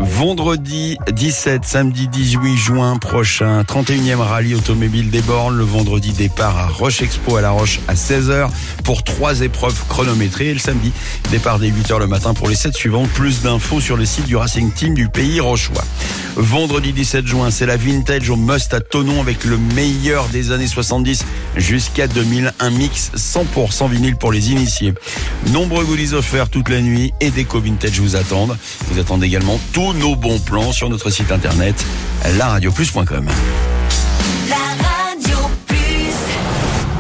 Vendredi 17, samedi 18 juin prochain, 31e rallye automobile des Bornes. Le vendredi, départ à Roche Expo à La Roche à 16h pour 3 épreuves chronométrées. Et le samedi, départ dès 8h le matin pour les 7 suivantes. Plus d'infos sur le site du Racing Team du Pays Rochois. Vendredi 17 juin, c'est la Vintage au Must à Thonon avec le meilleur des années 70 jusqu'à 2000. Un mix 100% vinyle pour les initiés. Nombreux goodies offerts toute la nuit et déco vintage vous attendent. Vous attendez également tous nos bons plans sur notre site internet laradioplus.com.